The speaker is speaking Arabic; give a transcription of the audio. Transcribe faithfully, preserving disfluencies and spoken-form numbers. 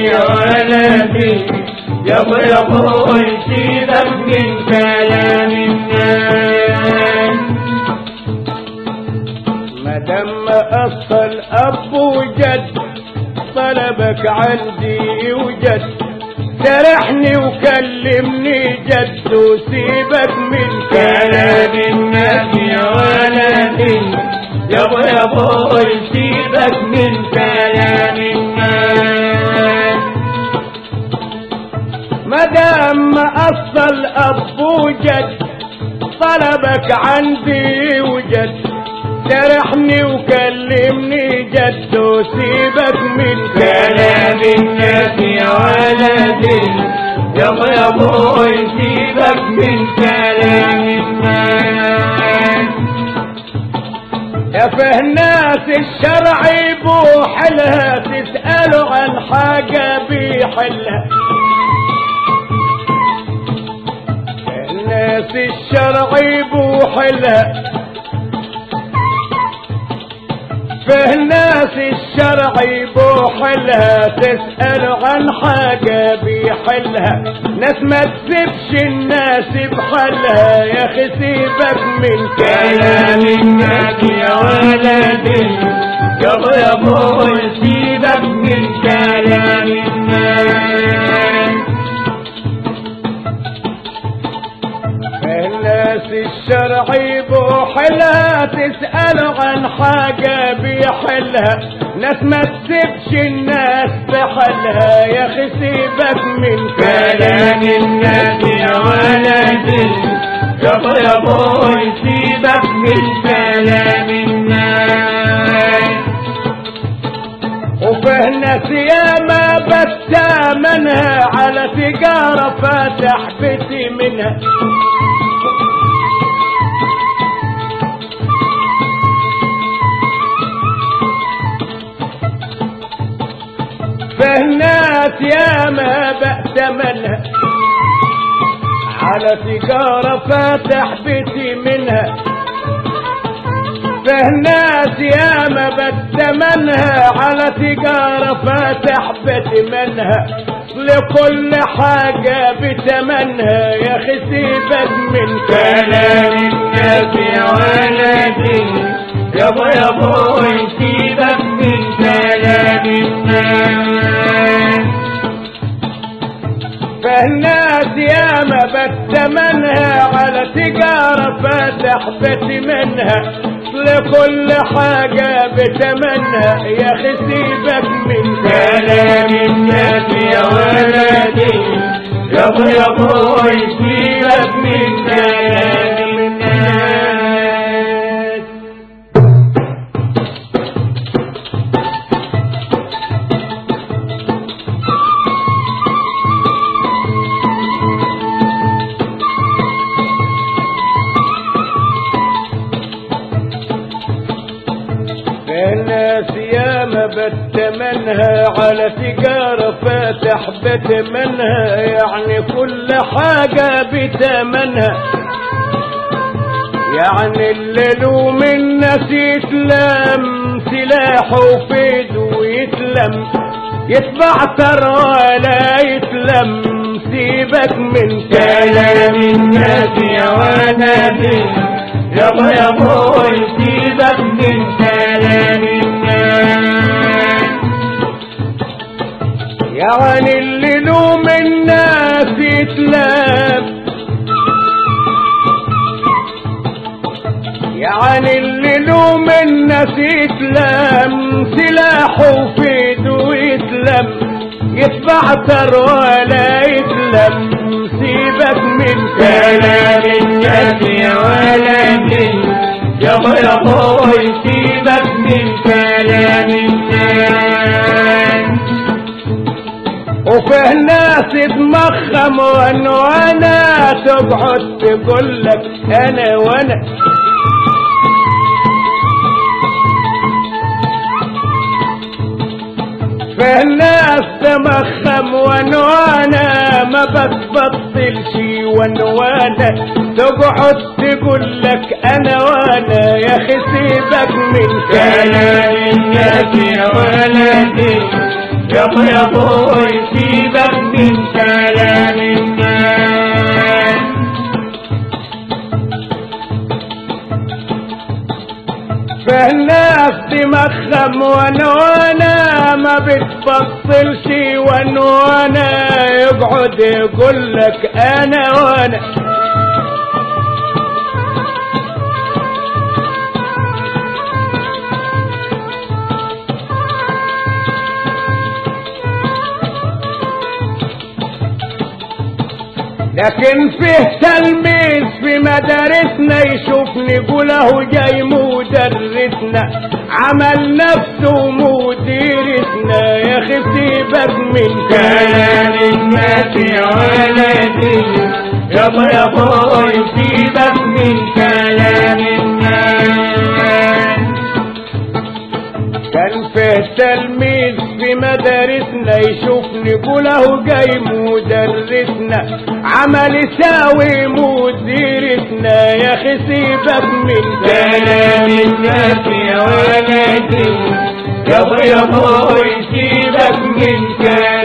يا ولدي يابا يابا سيبك من كلام الناس. مادام اصل اب وجد طلبك عندي وجد سرحني وكلمني جد وسيبك من كلام الناس يا ولدي يابا يابا سيبك من كلام الناس. مادام اصل اب وجد طلبك عندي وجد سرحني وكلمني جد وسيبك من كلام الناس يا ولدي يابا يابا سيبك من كلام الناس. يا فهناس الشرع يبوح لها تسألوا عن حاجة بيحلها. فهناس الشرع يبوح لها فهناس الشرع يبوح لها تسألوا عن حاجة بيحلها. ناس ما تسيبش الناس بحلها يا اخي سيبك من كلام الناس يا ولدي يابا يابا سيبك من كلام الناس. الناس الشرع يبوح لها تسألوا عن حاجة بيحلها. ناس ما تسيبش الناس بحلها يا اخي سيبك من كلام الناس يا ولدي يابا يابا سيبك من كلام الناس. وفيه ناس ياما بتامنها على تجارة فاتح بيتي منها. فيه ناس ياما بتامنها على تجارة فاتح بيتي منها. فيه ناس ياما بتمنها على تجارة فاتح بيتي منها. لكل حاجة بتمنها يا اخي سيبك من كلام الناس يا ولدي يابا يابا سيبك من كلام الناس. فالناس ياما بتمنها على تجارة فاتح بيتي منها. لكل حاجة بتمنها يا اخي سيبك من كلام الناس يا ولدي يابا يابا سيبك من كلام الناس. الناس ياما بتمنها على تجارة فاتح بتمنها. يعني كل حاجة بتمنها. يعني الليل ومن الناس يتلم سلاحه في ايده ويتلم يتبعتر ولا يتلم سيبك من كلام الناس يا ولدي يابا يابا سيبك من كلام الناس. يعني اللي لوم الناس يتلام يعني اللي لوم الناس يتلام سلاحه في ايده يتلم يتبعتر ولا يتلم سيبك من كلام الناس يا ولدي يابا يابا سيبك من كلام الناس. وفيه ناس تمخم وانا تقعد تقولك انا وانا. فيه ناس تمخم وانا ما بتبطلش وانا تقعد تقولك انا وانا يا اخي سيبك من كلام الناس يا ولدي يا ابوي سيبك من كلام الناس. فالناس دماغها موانوانا ما بتفصلش وانوانا، يقعد يقول لك انا وانا. لكن فيه تلميذ في مدارسنا يشوفني يقول اهو جاي مدرسنا، عمل نفسه مديرسنا. يا اخي سيبك من كلام الناس يا ولدي، يابا يا ابوي سيبك من كلام الناس. كان فيه تلميذ في مدارسنا يشوفني يقول اهو جاي مدرسنا، عمل يساوي مديرسنا. يا اخي سيبك من كلام الناس يا ولدي، يابا يا ابوي سيبك من كلام